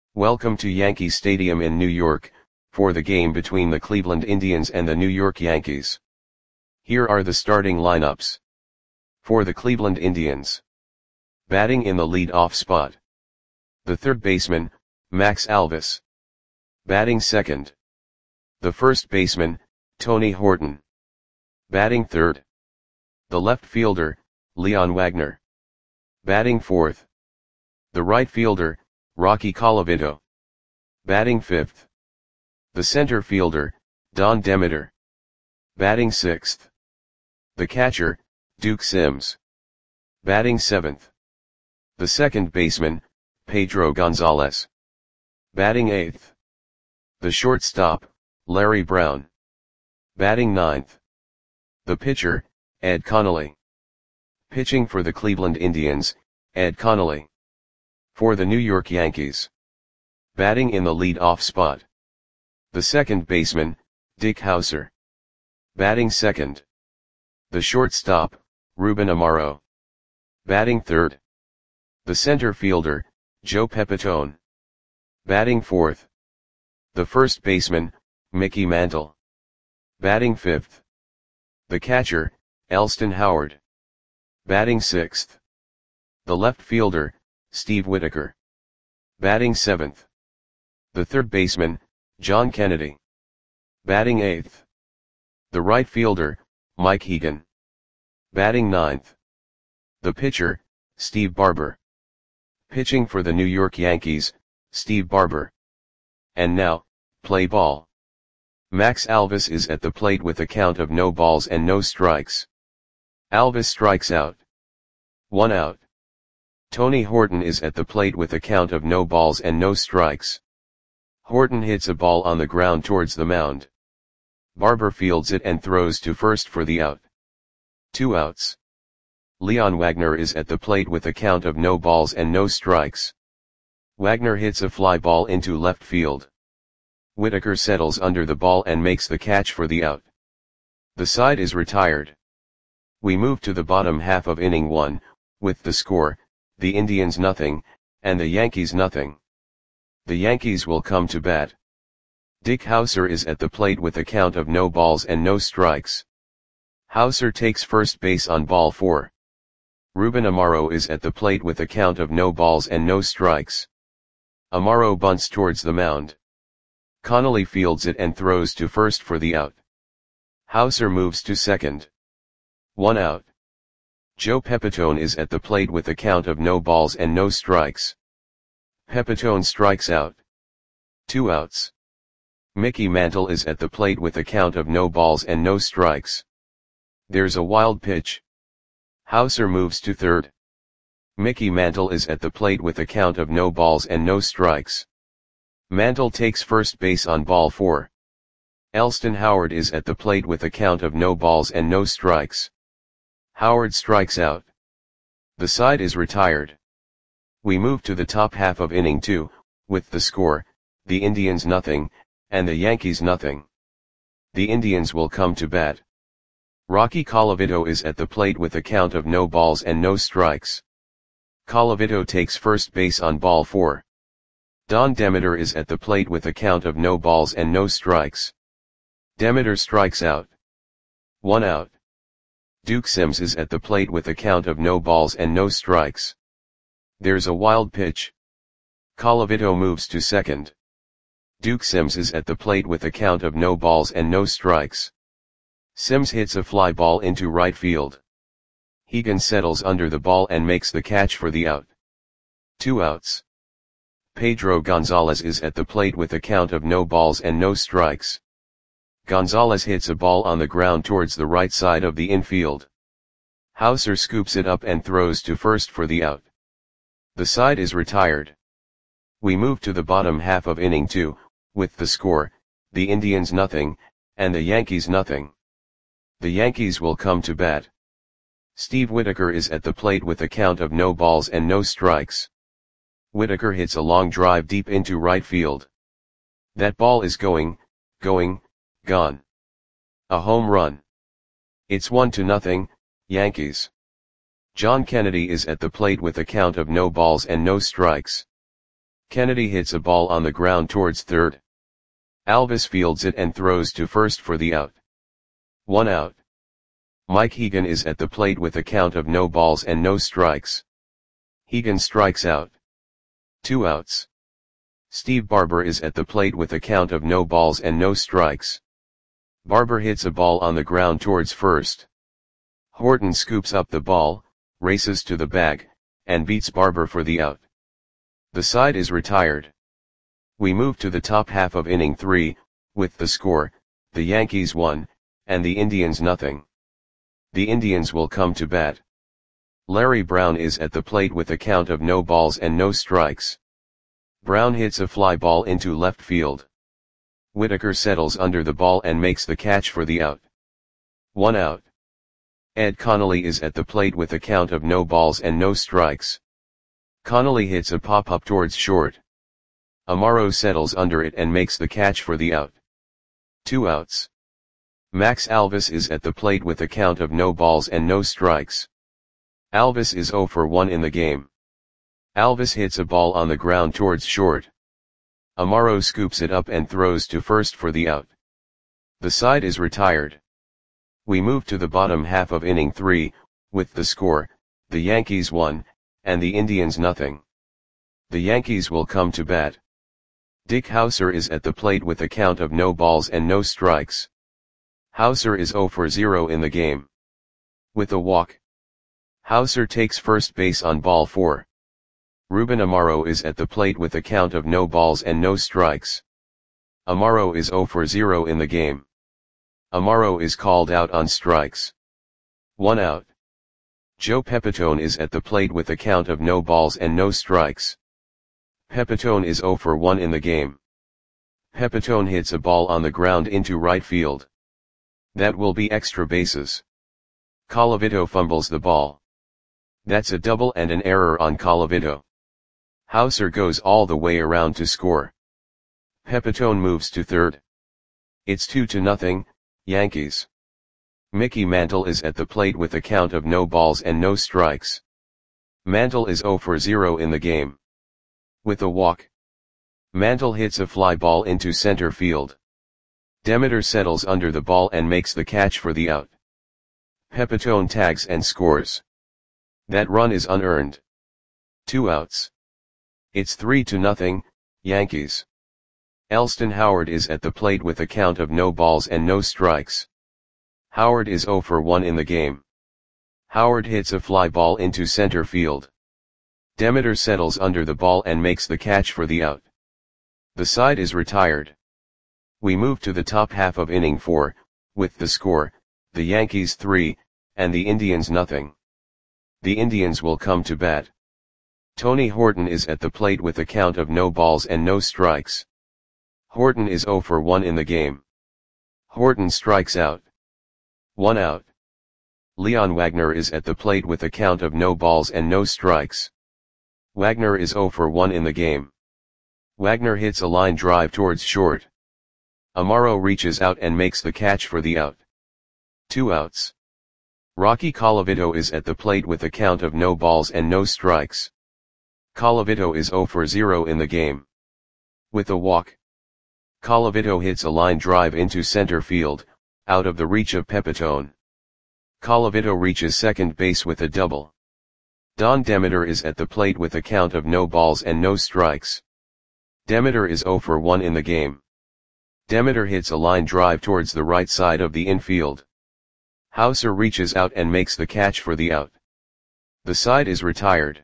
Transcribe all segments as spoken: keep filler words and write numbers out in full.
Welcome to Yankee Stadium in New York, for the game between the Cleveland Indians and the New York Yankees. Here are the starting lineups. For the Cleveland Indians. Batting in the lead-off spot. The third baseman, Max Alvis. Batting second. The first baseman, Tony Horton. Batting third. The left fielder, Leon Wagner. Batting fourth. The right fielder, Rocky Colavito. Batting fifth. The center fielder, Don Demeter. Batting sixth. The catcher, Duke Sims. Batting seventh. The second baseman, Pedro Gonzalez. Batting eighth. The shortstop, Larry Brown. Batting ninth. The pitcher, Ed Connolly. Pitching for the Cleveland Indians, Ed Connolly. For the New York Yankees. Batting in the lead-off spot. The second baseman, Dick Howser. Batting second. The shortstop, Ruben Amaro. Batting third. The center fielder, Joe Pepitone. Batting fourth. The first baseman, Mickey Mantle. Batting fifth. The catcher, Elston Howard. Batting sixth. The left fielder, Steve Whitaker. Batting seventh. The third baseman, John Kennedy. Batting eighth. The right fielder, Mike Hegan. Batting ninth. The pitcher, Steve Barber. Pitching for the New York Yankees, Steve Barber. And now, play ball. Max Alvis is at the plate with a count of no balls and no strikes. Alvis strikes out. One out. Tony Horton is at the plate with a count of no balls and no strikes. Horton hits a ball on the ground towards the mound. Barber fields it and throws to first for the out. Two outs. Leon Wagner is at the plate with a count of no balls and no strikes. Wagner hits a fly ball into left field. Whitaker settles under the ball and makes the catch for the out. The side is retired. We move to the bottom half of inning one, with the score, the Indians nothing, and the Yankees nothing. The Yankees will come to bat. Dick Howser is at the plate with a count of no balls and no strikes. Howser takes first base on ball four. Ruben Amaro is at the plate with a count of no balls and no strikes. Amaro bunts towards the mound. Connolly fields it and throws to first for the out. Howser moves to second. One out. Joe Pepitone is at the plate with a count of no balls and no strikes. Pepitone strikes out. Two outs. Mickey Mantle is at the plate with a count of no balls and no strikes. There's a wild pitch. Howser moves to third. Mickey Mantle is at the plate with a count of no balls and no strikes. Mantle takes first base on ball four. Elston Howard is at the plate with a count of no balls and no strikes. Howard strikes out. The side is retired. We move to the top half of inning two, with the score, the Indians nothing, and the Yankees nothing. The Indians will come to bat. Rocky Colavito is at the plate with a count of no balls and no strikes. Colavito takes first base on ball four. Don Demeter is at the plate with a count of no balls and no strikes. Demeter strikes out. One out. Duke Sims is at the plate with a count of no balls and no strikes. There's a wild pitch. Colavito moves to second. Duke Sims is at the plate with a count of no balls and no strikes. Sims hits a fly ball into right field. Hegan settles under the ball and makes the catch for the out. Two outs. Pedro Gonzalez is at the plate with a count of no balls and no strikes. Gonzalez hits a ball on the ground towards the right side of the infield. Howser scoops it up and throws to first for the out. The side is retired. We move to the bottom half of inning two, with the score, the Indians nothing, and the Yankees nothing. The Yankees will come to bat. Steve Whitaker is at the plate with a count of no balls and no strikes. Whitaker hits a long drive deep into right field. That ball is going, going, gone. A home run. It's one to nothing, Yankees. John Kennedy is at the plate with a count of no balls and no strikes. Kennedy hits a ball on the ground towards third. Alvis fields it and throws to first for the out. One out. Mike Hegan is at the plate with a count of no balls and no strikes. Hegan strikes out. Two outs. Steve Barber is at the plate with a count of no balls and no strikes. Barber hits a ball on the ground towards first. Horton scoops up the ball, races to the bag, and beats Barber for the out. The side is retired. We move to the top half of inning three, with the score, the Yankees one, and the Indians nothing. The Indians will come to bat. Larry Brown is at the plate with a count of no balls and no strikes. Brown hits a fly ball into left field. Whitaker settles under the ball and makes the catch for the out. One out. Ed Connolly is at the plate with a count of no balls and no strikes. Connolly hits a pop-up towards short. Amaro settles under it and makes the catch for the out. Two outs. Max Alvis is at the plate with a count of no balls and no strikes. Alvis is oh for one in the game. Alvis hits a ball on the ground towards short. Amaro scoops it up and throws to first for the out. The side is retired. We move to the bottom half of inning three, with the score, the Yankees one, and the Indians nothing. The Yankees will come to bat. Dick Hauser is at the plate with a count of no balls and no strikes. Hauser is oh for zero in the game. With a walk. Hauser takes first base on ball four. Ruben Amaro is at the plate with a count of no balls and no strikes. Amaro is oh for zero in the game. Amaro is called out on strikes. One out. Joe Pepitone is at the plate with a count of no balls and no strikes. Pepitone is oh for one in the game. Pepitone hits a ball on the ground into right field. That will be extra bases. Colavito fumbles the ball. That's a double and an error on Colavito. Hauser goes all the way around to score. Pepitone moves to third. It's two to nothing, Yankees. Mickey Mantle is at the plate with a count of no balls and no strikes. Mantle is oh for zero in the game. With a walk. Mantle hits a fly ball into center field. Demeter settles under the ball and makes the catch for the out. Pepitone tags and scores. That run is unearned. Two outs. It's three to nothing, Yankees. Elston Howard is at the plate with a count of no balls and no strikes. Howard is oh for one in the game. Howard hits a fly ball into center field. Demeter settles under the ball and makes the catch for the out. The side is retired. We move to the top half of inning four, with the score, the Yankees three, and the Indians nothing. The Indians will come to bat. Tony Horton is at the plate with a count of no balls and no strikes. Horton is oh for one in the game. Horton strikes out. One out. Leon Wagner is at the plate with a count of no balls and no strikes. Wagner is oh for one in the game. Wagner hits a line drive towards short. Amaro reaches out and makes the catch for the out. Two outs. Rocky Colavito is at the plate with a count of no balls and no strikes. Colavito is oh for zero in the game. With a walk. Colavito hits a line drive into center field, out of the reach of Pepitone. Colavito reaches second base with a double. Don Demeter is at the plate with a count of no balls and no strikes. Demeter is oh for one in the game. Demeter hits a line drive towards the right side of the infield. Hauser reaches out and makes the catch for the out. The side is retired.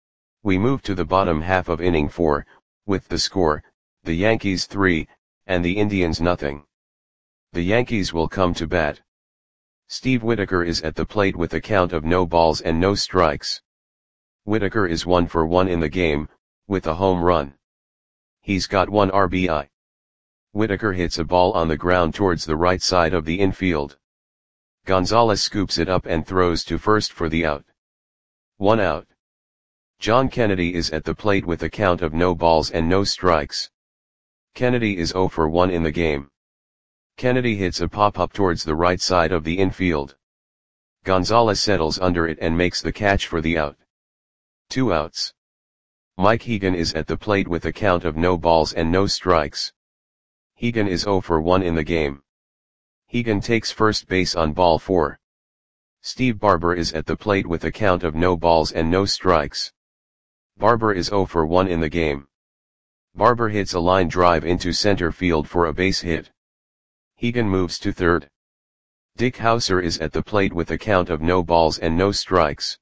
We move to the bottom half of inning four, with the score, the Yankees three, and the Indians nothing. The Yankees will come to bat. Steve Whitaker is at the plate with a count of no balls and no strikes. Whitaker is one for one in the game, with a home run. He's got one R B I. Whitaker hits a ball on the ground towards the right side of the infield. Gonzalez scoops it up and throws to first for the out. One out. John Kennedy is at the plate with a count of no balls and no strikes. Kennedy is oh for one in the game. Kennedy hits a pop-up towards the right side of the infield. Gonzalez settles under it and makes the catch for the out. Two outs. Mike Hegan is at the plate with a count of no balls and no strikes. Hegan is zero for one in the game. Hegan takes first base on ball four. Steve Barber is at the plate with a count of no balls and no strikes. Barber is zero for one in the game. Barber hits a line drive into center field for a base hit. Hegan moves to third. Dick Hauser is at the plate with a count of no balls and no strikes.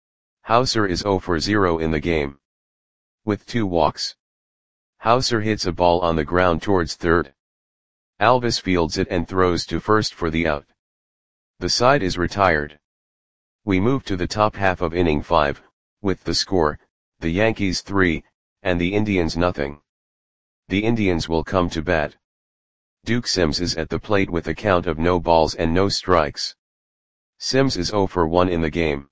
Hauser is zero for zero in the game. With two walks. Hauser hits a ball on the ground towards third. Alvis fields it and throws to first for the out. The side is retired. We move to the top half of inning five, with the score, the Yankees three, and the Indians nothing. The Indians will come to bat. Duke Sims is at the plate with a count of no balls and no strikes. Sims is zero for one in the game.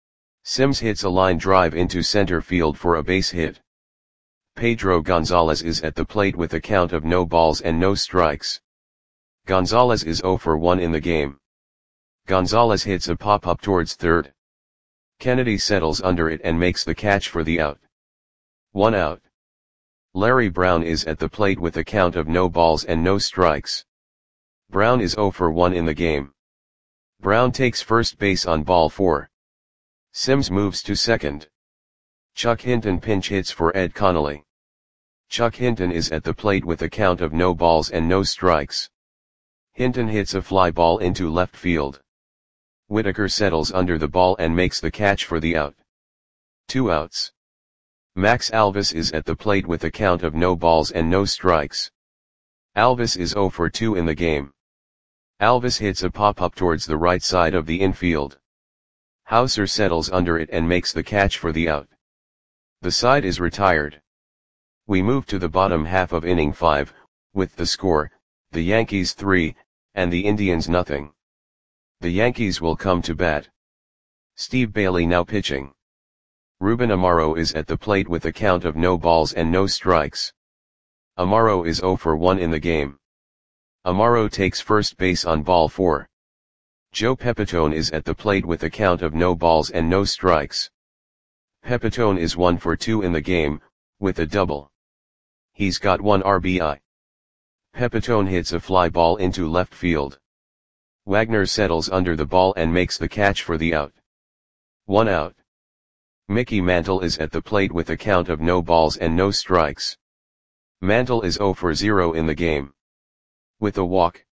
Sims hits a line drive into center field for a base hit. Pedro Gonzalez is at the plate with a count of no balls and no strikes. Gonzalez is zero for one in the game. Gonzalez hits a pop-up towards third. Kennedy settles under it and makes the catch for the out. One out. Larry Brown is at the plate with a count of no balls and no strikes. Brown is zero for one in the game. Brown takes first base on ball four. Sims moves to second. Chuck Hinton pinch hits for Ed Connolly. Chuck Hinton is at the plate with a count of no balls and no strikes. Hinton hits a fly ball into left field. Whitaker settles under the ball and makes the catch for the out. Two outs. Max Alvis is at the plate with a count of no balls and no strikes. Alvis is zero for two in the game. Alvis hits a pop-up towards the right side of the infield. Hauser settles under it and makes the catch for the out. The side is retired. We move to the bottom half of inning five, with the score, the Yankees three, and the Indians nothing. The Yankees will come to bat. Steve Bailey now pitching. Ruben Amaro is at the plate with a count of no balls and no strikes. Amaro is zero for one in the game. Amaro takes first base on ball four. Joe Pepitone is at the plate with a count of no balls and no strikes. Pepitone is one for two in the game, with a double. He's got one R B I. Pepitone hits a fly ball into left field. Wagner settles under the ball and makes the catch for the out. One out. Mickey Mantle is at the plate with a count of no balls and no strikes. Mantle is zero for zero in the game. With a walk.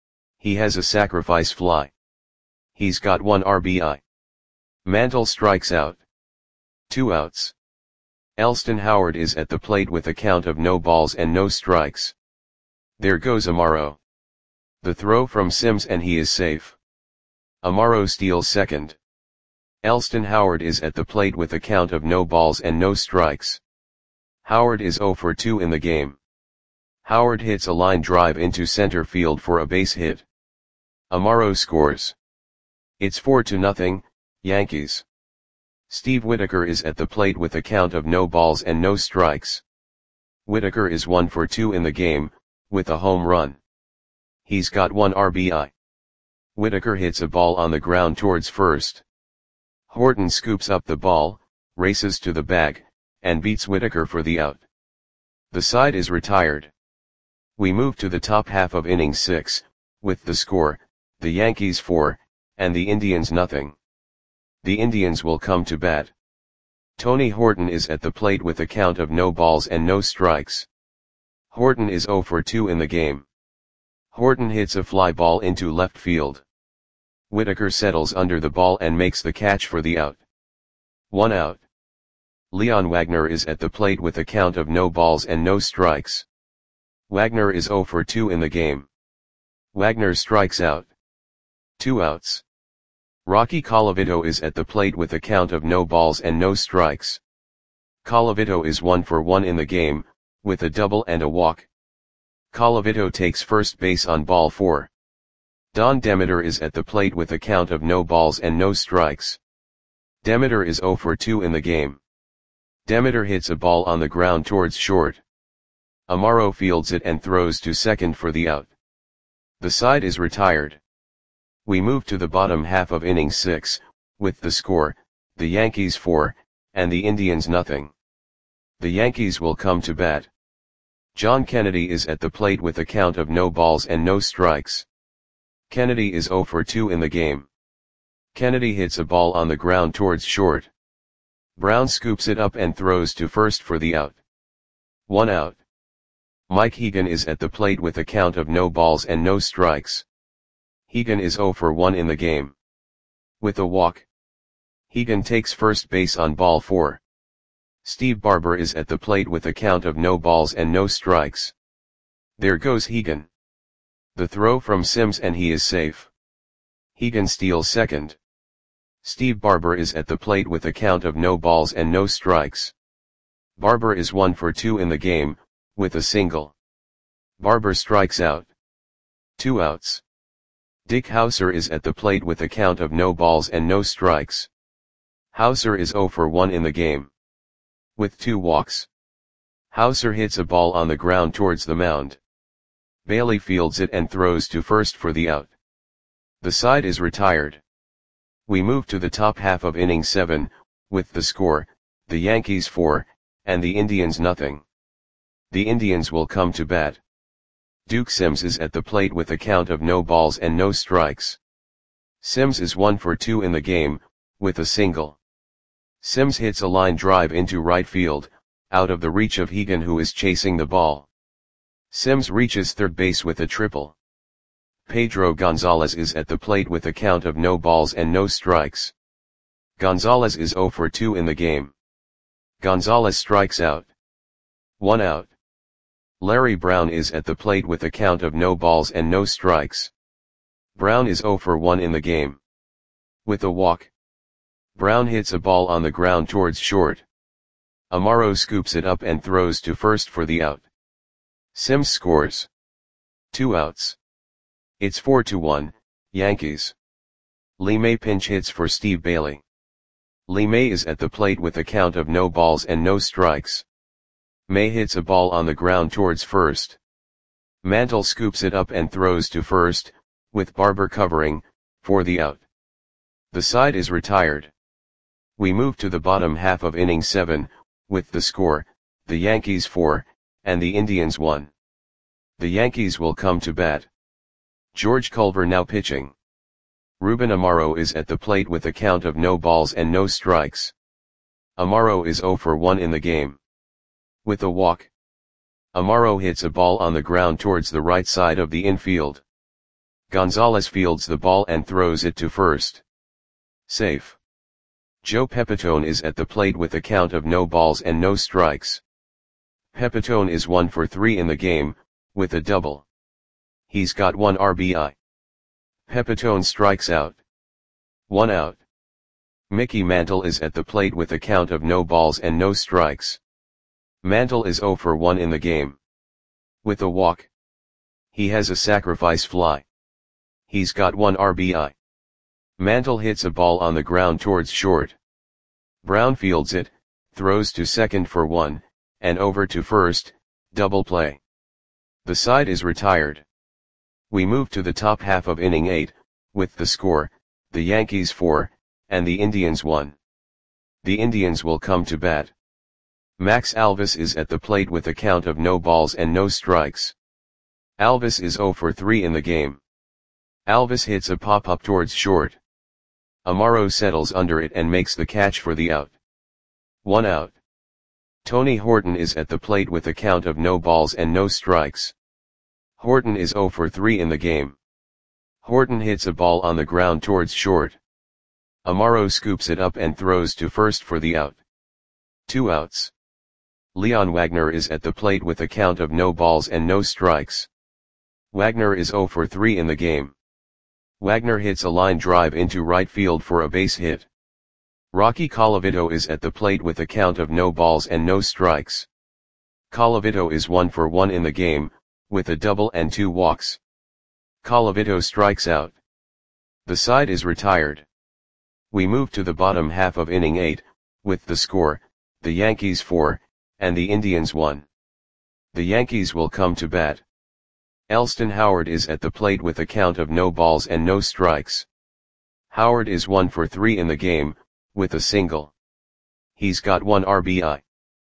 He has a sacrifice fly. He's got one R B I. Mantle strikes out. Two outs. Elston Howard is at the plate with a count of no balls and no strikes. There goes Amaro. The throw from Sims and he is safe. Amaro steals second. Elston Howard is at the plate with a count of no balls and no strikes. Howard is zero for two in the game. Howard hits a line drive into center field for a base hit. Amaro scores. It's four to nothing, Yankees. Steve Whitaker is at the plate with a count of no balls and no strikes. Whitaker is one for two in the game, with a home run. He's got one R B I. Whitaker hits a ball on the ground towards first. Horton scoops up the ball, races to the bag, and beats Whitaker for the out. The side is retired. We move to the top half of inning six, with the score, the Yankees four, and the Indians nothing. The Indians will come to bat. Tony Horton is at the plate with a count of no balls and no strikes. Horton is zero for two in the game. Horton hits a fly ball into left field. Whitaker settles under the ball and makes the catch for the out. One out. Leon Wagner is at the plate with a count of no balls and no strikes. Wagner is zero for two in the game. Wagner strikes out. Two outs. Rocky Colavito is at the plate with a count of no balls and no strikes. Colavito is one for one in the game, with a double and a walk. Colavito takes first base on ball four. Don Demeter is at the plate with a count of no balls and no strikes. Demeter is zero for two in the game. Demeter hits a ball on the ground towards short. Amaro fields it and throws to second for the out. The side is retired. We move to the bottom half of inning six, with the score, the Yankees four, and the Indians nothing. The Yankees will come to bat. John Kennedy is at the plate with a count of no balls and no strikes. Kennedy is oh for two in the game. Kennedy hits a ball on the ground towards short. Brown scoops it up and throws to first for the out. One out. Mike Hegan is at the plate with a count of no balls and no strikes. Hegan is oh for one in the game. With a walk. Hegan takes first base on ball four. Steve Barber is at the plate with a count of no balls and no strikes. There goes Hegan. The throw from Sims and he is safe. Hegan steals second. Steve Barber is at the plate with a count of no balls and no strikes. Barber is one for two in the game, with a single. Barber strikes out. Two outs. Dick Hauser is at the plate with a count of no balls and no strikes. Hauser is oh for one in the game. With two walks. Hauser hits a ball on the ground towards the mound. Bailey fields it and throws to first for the out. The side is retired. We move to the top half of inning seven, with the score, the Yankees four, and the Indians nothing. The Indians will come to bat. Duke Sims is at the plate with a count of no balls and no strikes. Sims is one for two in the game, with a single. Sims hits a line drive into right field, out of the reach of Hegan who is chasing the ball. Sims reaches third base with a triple. Pedro Gonzalez is at the plate with a count of no balls and no strikes. Gonzalez is oh for two in the game. Gonzalez strikes out. One out. Larry Brown is at the plate with a count of no balls and no strikes. Brown is oh for one in the game. With a walk. Brown hits a ball on the ground towards short. Amaro scoops it up and throws to first for the out. Sims scores. Two outs. It's four to one, Yankees. Lee May pinch hits for Steve Bailey. Lee May is at the plate with a count of no balls and no strikes. May hits a ball on the ground towards first. Mantle scoops it up and throws to first, with Barber covering, for the out. The side is retired. We move to the bottom half of inning seven, with the score, the Yankees four, and the Indians one. The Yankees will come to bat. George Culver now pitching. Ruben Amaro is at the plate with a count of no balls and no strikes. Amaro is oh for one in the game. With a walk. Amaro hits a ball on the ground towards the right side of the infield. Gonzalez fields the ball and throws it to first. Safe. Joe Pepitone is at the plate with a count of no balls and no strikes. Pepitone is one for three in the game, with a double. He's got one R B I. Pepitone strikes out. One out. Mickey Mantle is at the plate with a count of no balls and no strikes. Mantle is oh for one in the game. With a walk. He has a sacrifice fly. He's got one R B I. Mantle hits a ball on the ground towards short. Brown fields it, throws to second for one, and over to first, double play. The side is retired. We move to the top half of inning eight, with the score, the Yankees four, and the Indians one. The Indians will come to bat. Max Alvis is at the plate with a count of no balls and no strikes. Alvis is oh for three in the game. Alvis hits a pop-up towards short. Amaro settles under it and makes the catch for the out. One out. Tony Horton is at the plate with a count of no balls and no strikes. Horton is oh for three in the game. Horton hits a ball on the ground towards short. Amaro scoops it up and throws to first for the out. Two outs. Leon Wagner is at the plate with a count of no balls and no strikes. Wagner is oh for three in the game. Wagner hits a line drive into right field for a base hit. Rocky Colavito is at the plate with a count of no balls and no strikes. Colavito is one for one in the game, with a double and two walks. Colavito strikes out. The side is retired. We move to the bottom half of inning eight, with the score, the Yankees four, and the Indians one. The Yankees will come to bat. Elston Howard is at the plate with a count of no balls and no strikes. Howard is one for three in the game, with a single. He's got one R B I.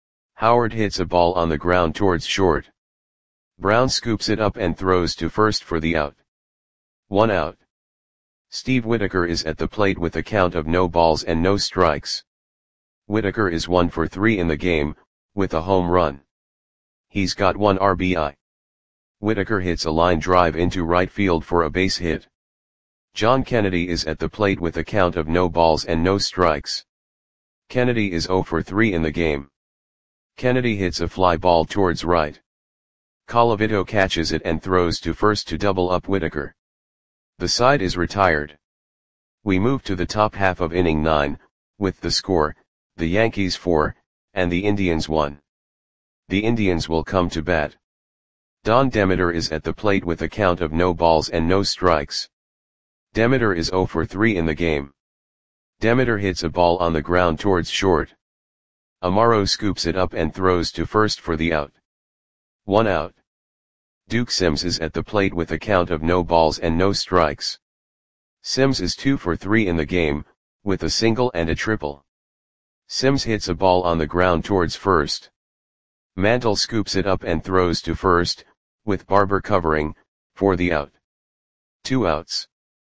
Howard hits a ball on the ground towards short. Brown scoops it up and throws to first for the out. One out. Steve Whitaker is at the plate with a count of no balls and no strikes. Whitaker is one for three in the game, with a home run. He's got one R B I. Whitaker hits a line drive into right field for a base hit. John Kennedy is at the plate with a count of no balls and no strikes. Kennedy is zero for three in the game. Kennedy hits a fly ball towards right. Colavito catches it and throws to first to double up Whitaker. The side is retired. We move to the top half of inning nine, with the score, the Yankees four, and the Indians one. The Indians will come to bat. Don Demeter is at the plate with a count of no balls and no strikes. Demeter is zero for three in the game. Demeter hits a ball on the ground towards short. Amaro scoops it up and throws to first for the out. One out. Duke Sims is at the plate with a count of no balls and no strikes. Sims is two for three in the game, with a single and a triple. Sims hits a ball on the ground towards first. Mantle scoops it up and throws to first, with Barber covering, for the out. Two outs.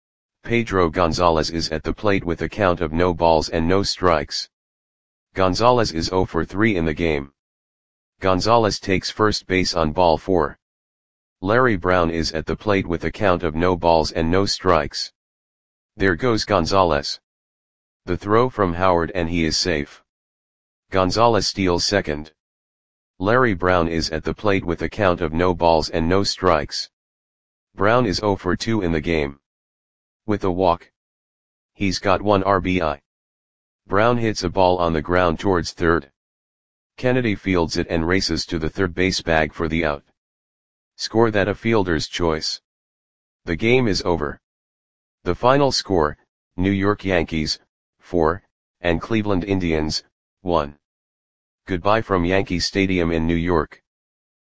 Pedro Gonzalez is at the plate with a count of no balls and no strikes. Gonzalez is zero for three in the game. Gonzalez takes first base on ball four. Larry Brown is at the plate with a count of no balls and no strikes. There goes Gonzalez. The throw from Howard and he is safe. Gonzalez steals second. Larry Brown is at the plate with a count of no balls and no strikes. Brown is zero for two in the game. With a walk. He's got one R B I. Brown hits a ball on the ground towards third. Kennedy fields it and races to the third base bag for the out. Score that a fielder's choice. The game is over. The final score, New York Yankees, four, and Cleveland Indians, one. Goodbye from Yankee Stadium in New York.